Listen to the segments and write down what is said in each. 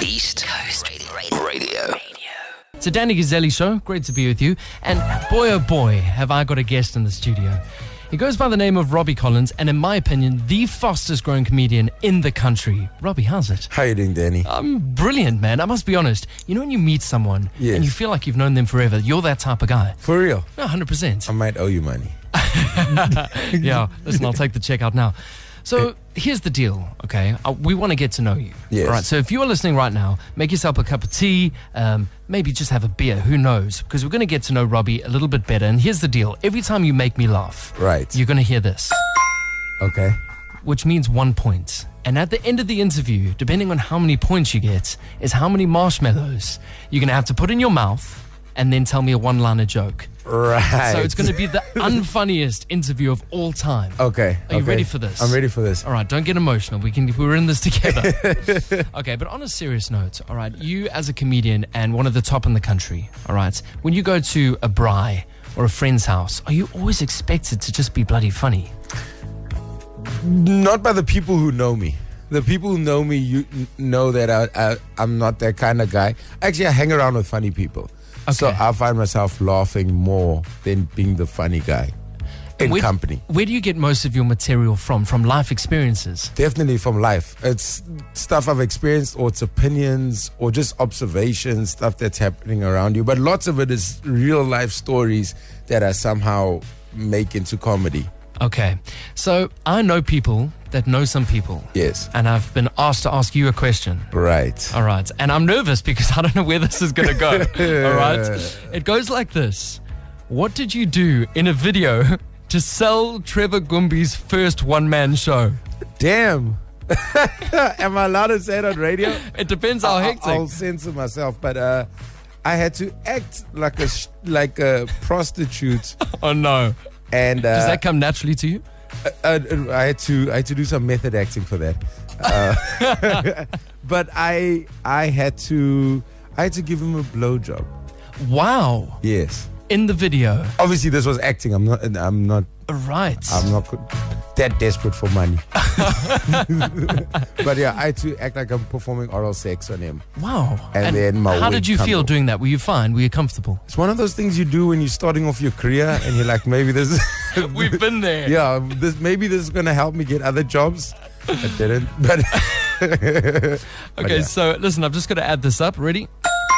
East Coast Radio. It's a Danny Gazzelli show. Great to be with you. And boy, oh boy, have I got a guest in the studio. He goes by the name of Robbie Collins, and in my opinion, the fastest growing comedian in the country. Robbie, how's it? How you doing, Danny? I'm brilliant, man. I must be honest. You know when you meet someone Yes. and you feel like you've known them forever, you're that type of guy. For real? No, 100%. I might owe you money. Yeah, listen, I'll take the check out now. So here's the deal, okay? We want to get to know you. Yes. All right, so if you are listening right now, make yourself a cup of tea, maybe just have a beer, who knows? Because we're going to get to know Robbie a little bit better. And here's the deal. Every time you make me laugh, Right. you're going to hear this, Okay. which means 1 point. And at the end of the interview, depending on how many points you get, is how many marshmallows you're going to have to put in your mouth and then tell me a one-liner joke. Right. So it's going to be the unfunniest interview of all time. Okay. Are you okay. ready for this? I'm ready for this. All right, don't get emotional. We're in this together. Okay, but on a serious note, all right, you as a comedian and one of the top in the country, all right, when you go to a braai or a friend's house, are you always expected to just be bloody funny? Not by the people who know me. The people who know me, you know that I'm not that kind of guy. Actually, I hang around with funny people. So Okay. I find myself laughing more than being the funny guy in company. Where do you get most of your material from? From life experiences? Definitely from life. It's stuff I've experienced, or it's opinions, or just observations, stuff that's happening around you. But lots of it is real life stories that I somehow make into comedy. Okay, so I know people that know some people. Yes. And I've been asked to ask you a question. Right. All right. And I'm nervous because I don't know where this is going to go. All right. It goes like this. What did you do in a video to sell Trevor Gumbi's first one-man show? Damn. Am I allowed to say it on radio? It depends how hectic. I'll censor myself, but I had to act like a prostitute, Oh, no. and Does that come naturally to you? I had to do some method acting for that. But I had to give him a blowjob. Wow. Yes. In the video. Obviously, this was acting. I'm not Right. that desperate for money. But yeah, I had to act like I'm performing oral sex on him. Wow. And then my how wig did you come feel off. doing that? Were you fine? Were you comfortable? It's one of those things you do when you're starting off your career, and you're like, maybe this. We've been there. Yeah, maybe this is gonna help me get other jobs. I didn't, but Okay, yeah. so listen, I've just got to add this up. Ready?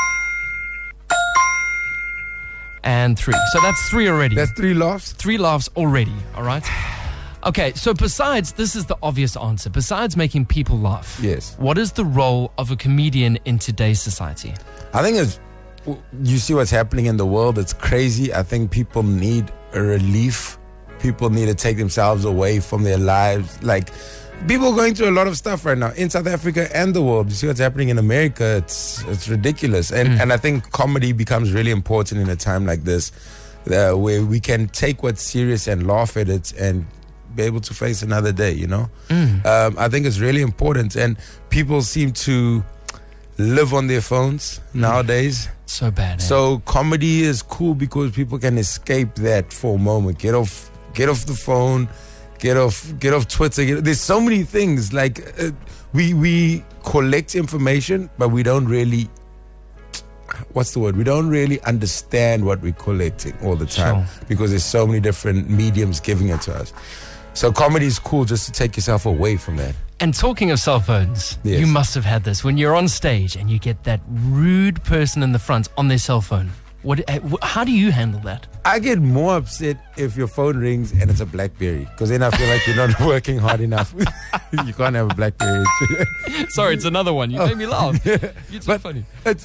And 3. So that's 3 already. that's 3 laughs. 3 laughs already, all right? Okay, so this is the obvious answer. Besides making people laugh, Yes. what is the role of a comedian in today's society? I think you see what's happening in the world. It's crazy. I think people need a relief. People need to take themselves away from their lives. Like, people are going through a lot of stuff right now in South Africa and the world. You see what's happening in America. It's ridiculous. And I think comedy becomes really important in a time like this, where we can take what's serious and laugh at it and be able to face another day, you know? I think it's really important. And people seem to live on their phones nowadays. So bad. So comedy is cool because people can escape that for a moment. Get off the phone, get off Twitter. There's so many things. Like we collect information, but we don't really. What's the word? We don't really understand what we're collecting all the time because there's so many different mediums giving it to us. So comedy is cool just to take yourself away from that. And talking of cell phones, Yes. you must have had this when you're on stage and you get that rude person in the front on their cell phone. How do you handle that? I get more upset if your phone rings and it's a BlackBerry, because then I feel like you're not working hard enough. You can't have a BlackBerry. Sorry, it's another one. You made me laugh. You're too But funny.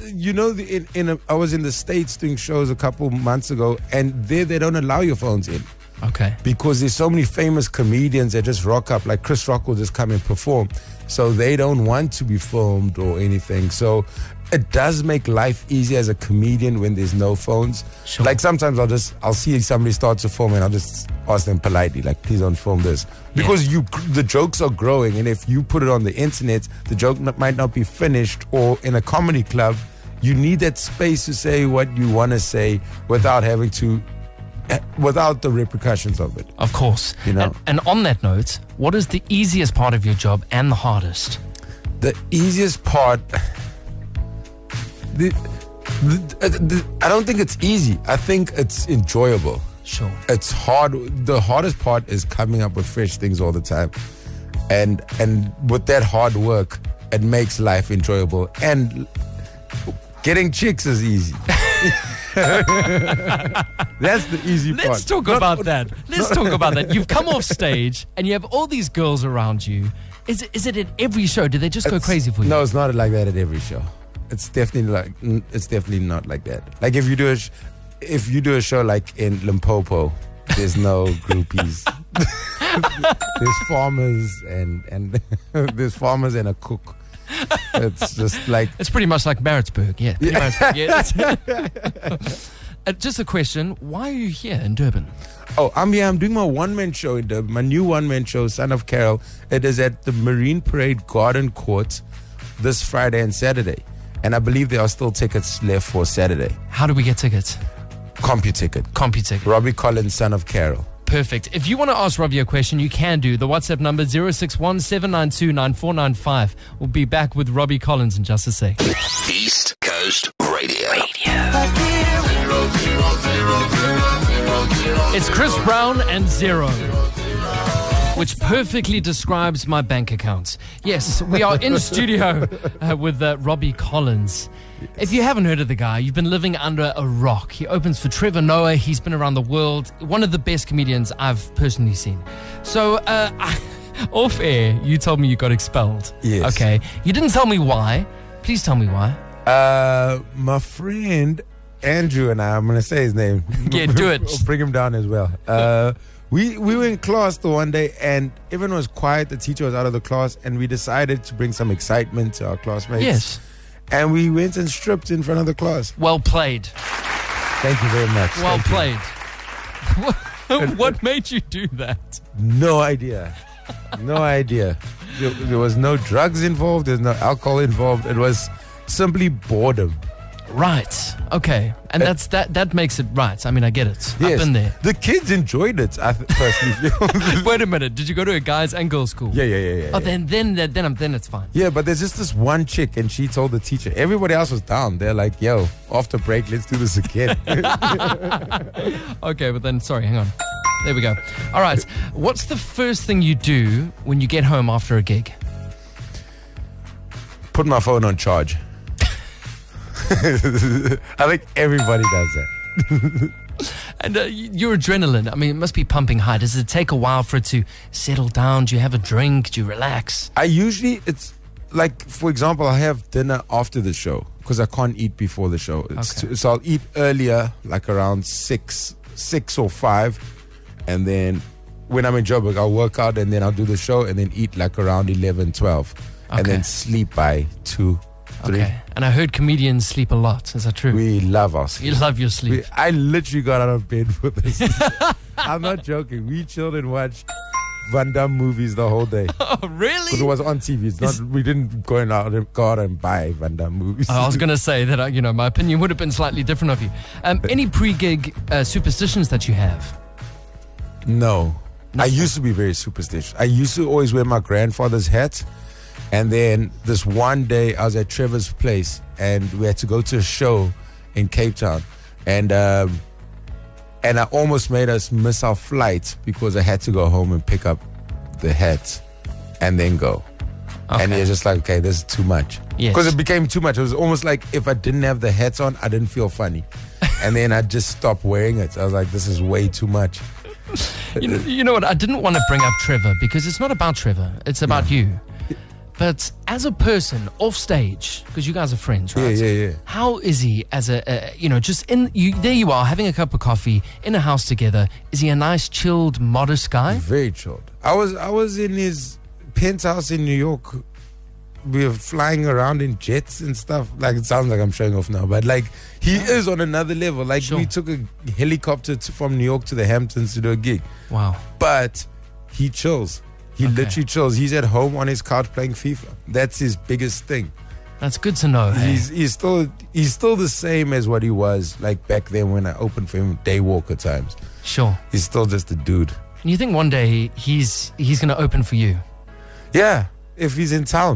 I was in the States doing shows a couple months ago, and there they don't allow your phones in Okay. because there's so many famous comedians that just rock up. Like Chris Rock will just come and perform, so they don't want to be filmed or anything. So it does make life easier as a comedian when there's no phones. Sure. Like sometimes I'll see somebody start to film and I'll just ask them politely, like, please don't film this, because the jokes are growing, and if you put it on the internet, the joke might not be finished. Or in a comedy club, you need that space to say what you want to say without having to, without the repercussions of it. Of course. You know. And on that note, what is the easiest part of your job and the hardest? The easiest part, I don't think it's easy. I think it's enjoyable. Sure. It's hard. The hardest part is coming up with fresh things all the time. And with that hard work, it makes life enjoyable. And getting chicks is easy. That's the easy part. Let's talk about that. Let's talk about that. You've come off stage and you have all these girls around you. Is it at every show? Do they just go crazy for you? No, it's not like that at every show. It's definitely not like that. Like if you do a show like in Limpopo, there's no groupies. There's farmers and there's farmers and a cook. It's just like it's pretty much like Maritzburg, yeah. Just a question: why are you here in Durban? Oh, I'm here. I'm doing my one-man show in Durban. My new one-man show, Son of Carol. It is at the Marine Parade Garden Court this Friday and Saturday, and I believe there are still tickets left for Saturday. How do we get tickets? CompuTicket. Robbie Collins, Son of Carol. Perfect. If you want to ask Robbie a question, you can do. The WhatsApp number 061-792-9495. We'll be back with Robbie Collins in just a sec. East Coast Radio. It's Chris Brown and Zero, which perfectly describes my bank account. Yes, we are in studio with Robbie Collins. If you haven't heard of the guy, you've been living under a rock. He opens for Trevor Noah. He's been around the world. One of the best comedians I've personally seen. So, off air, you told me you got expelled. Yes. Okay. You didn't tell me why. Please tell me why. My friend Andrew and I'm going to say his name. Yeah, do it. We'll bring him down as well. We were in class the one day and everyone was quiet. The teacher was out of the class and we decided to bring some excitement to our classmates. Yes. And we went and stripped in front of the class. Well played. Thank you very much. Well Thank played. What made you do that? No idea. There was no drugs involved. There's no alcohol involved. It was simply boredom. Right. Okay. And that makes it right. I mean, I get it. Yes. I've been there. The kids enjoyed it, I personally feel. Wait a minute. Did you go to a guys and girls school? Yeah. Oh, then it's fine. Yeah, but there's just this one chick, and she told the teacher. Everybody else was down. They're like, "Yo, after break, let's do this again." Okay, but then, sorry, hang on. There we go. All right. What's the first thing you do when you get home after a gig? Put my phone on charge. I think everybody does that. And your adrenaline, I mean, it must be pumping high. Does it take a while for it to settle down? Do you have a drink? Do you relax? It's like, for example, I have dinner after the show because I can't eat before the show. So I'll eat earlier, like around 6 or 5. And then when I'm in Joburg, I'll work out and then I'll do the show and then eat like around 11, 12. And then sleep by 2, 3. Okay. And I heard comedians sleep a lot. Is that true? We love our sleep. You love your sleep. I literally got out of bed for this. I'm not joking. We chilled and watched Van Damme movies the whole day. Oh, really? Because it was on TV. We didn't go out and buy Van Damme movies. I was going to say that, my opinion would have been slightly different of you. Any pre-gig superstitions that you have? No. Nothing. I used to be very superstitious. I used to always wear my grandfather's hat. And then this one day I was at Trevor's place and we had to go to a show in Cape Town. And I almost made us miss our flight because I had to go home and pick up the hat and then go. Okay. And he was just like, okay, this is too much. Yes. Because it became too much. It was almost like if I didn't have the hats on, I didn't feel funny. And then I just stopped wearing it. I was like, this is way too much. You know what? I didn't want to bring up Trevor because it's not about Trevor. It's about you. But as a person off stage, because you guys are friends, right? Yeah. How is he as there you are having a cup of coffee in a house together. Is he a nice, chilled, modest guy? Very chilled. I was in his penthouse in New York. We were flying around in jets and stuff. Like, it sounds like I'm showing off now, but like he is on another level. Like we took a helicopter from New York to the Hamptons to do a gig. Wow. But he chills. He literally chills. He's at home on his couch playing FIFA. That's his biggest thing. That's good to know. Hey? He's still the same as what he was like back then when I opened for him Daywalker times. Sure. He's still just a dude. And you think one day he's going to open for you? Yeah, if he's in town.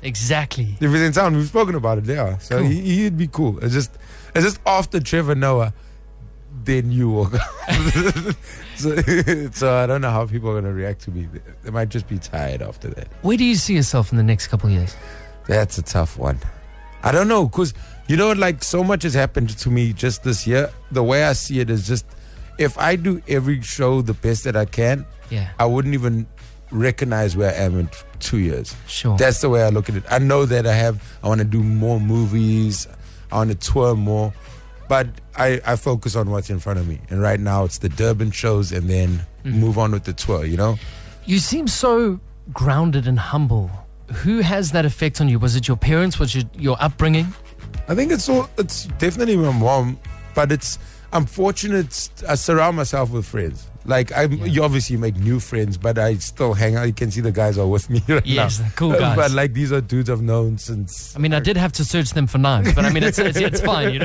Exactly. If he's in town, we've spoken about it. Yeah, so Cool. he'd be cool. It's just after Trevor Noah, then you walk out. so I don't know how people are going to react to me. They might just be tired after that. Where do you see yourself in the next couple of years? That's a tough one. I don't know, because, like so much has happened to me just this year. The way I see it is just, if I do every show the best that I can, Yeah. I wouldn't even recognize where I am in 2 years. Sure. That's the way I look at it. I know that I want to do more movies. I want to tour more. But I focus on what's in front of me. And right now it's the Durban shows and then move on with the tour, You seem so grounded and humble. Who has that effect on you? Was it your parents? Was it your upbringing? I think it's definitely my mom, but I'm fortunate I surround myself with friends. Like, you obviously make new friends, but I still hang out. You can see the guys are with me right Yes, now. they're cool guys. But like, these are dudes I've known since. I mean, I did have to search them for knives, but I mean, it's fine,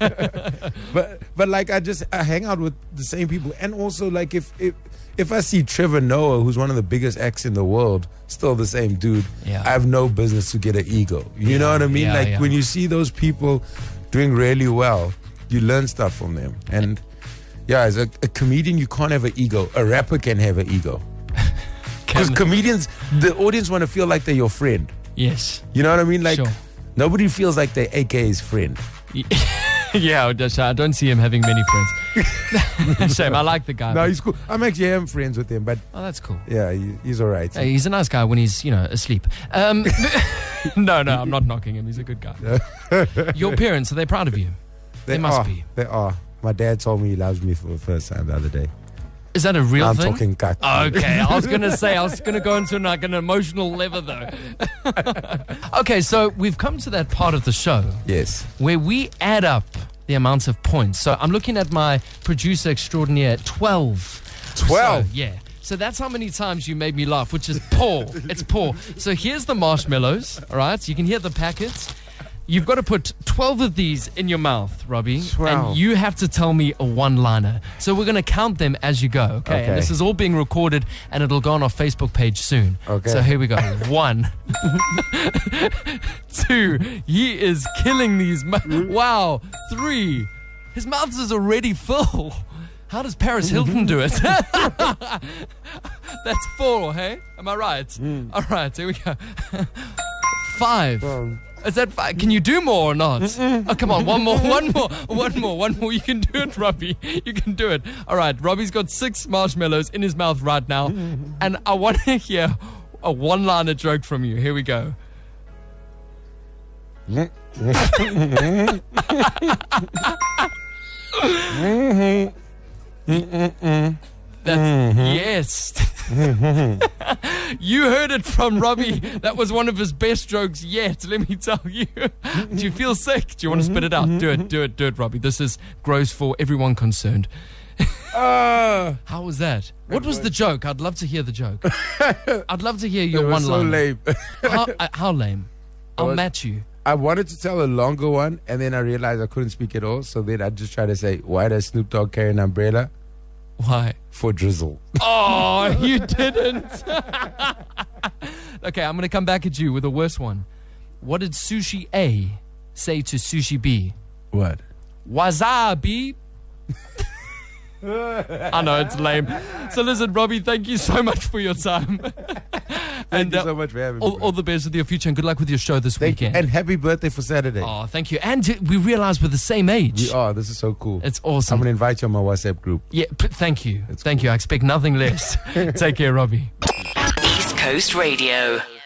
But like, I hang out with the same people, and also like if I see Trevor Noah, who's one of the biggest acts in the world, still the same dude, Yeah. I have no business to get an ego. You know what I mean? Yeah, Like yeah. when you see those people doing really well, you learn stuff from them. And yeah, as a comedian, you can't have an ego. A rapper can have an ego. Because comedians, the audience want to feel like they're your friend. Yes. You know what I mean? Like, Sure. nobody feels like they're AK's friend. Yeah, I don't see him having many friends. Shame, I like the guy. No, but- he's cool. I'm actually friends with him, but Oh, that's cool. yeah, he's all right. Hey, he's a nice guy when he's, asleep. No, I'm not knocking him. He's a good guy. Your parents, are they proud of you? They must be. They are. My dad told me he loves me for the first time the other day. Is that a real I'm thing? talking kak. Okay, I was going to go into like an emotional level though. Okay, so we've come to that part of the show Yes. where we add up the amounts of points. So I'm looking at my producer extraordinaire, 12. 12? So, yeah. So that's how many times you made me laugh, which is poor. It's poor. So here's the marshmallows, all right? You can hear the packets. You've got to put 12 of these in your mouth, Robbie. 12. And you have to tell me a one-liner. So we're going to count them as you go, okay? Okay. And this is all being recorded, and it'll go on our Facebook page soon. Okay. So here we go. 1. 2. He is killing these. Wow. 3. His mouth is already full. How does Paris Hilton do it? That's 4, hey? Am I right? All right, here we go. 5. Is that 5? Can you do more or not? Oh, come on. One more. You can do it, Robbie. You can do it. All right, Robbie's got 6 marshmallows in his mouth right now. And I want to hear a one-liner joke from you. Here we go. Yes. You heard it from Robbie. That was one of his best jokes yet, let me tell you. Do you feel sick? Do you want to spit it out? Do it, Robbie. This is gross for everyone concerned. How was that? What was the joke? I'd love to hear the joke. I'd love to hear It your was so one-liner. lame. How lame? I'll match you. I wanted to tell a longer one, and then I realized I couldn't speak at all. So then I just tried to say, why does Snoop Dogg carry an umbrella? Why? For drizzle. Oh, you didn't. Okay, I'm going to come back at you with a worse one. What did Sushi A say to Sushi B? What? Wasabi. I know, it's lame. So listen, Robbie, thank you so much for your time. Thank you so much for having me. All the best with your future and good luck with your show this Thank you. weekend. And happy birthday for Saturday. Oh, thank you. And we realize we're the same age. We are. This is so cool. It's I'm awesome. going to invite you on my WhatsApp group. Yeah, thank you. Thank you. I expect nothing less. Take care, Robbie. East Coast Radio.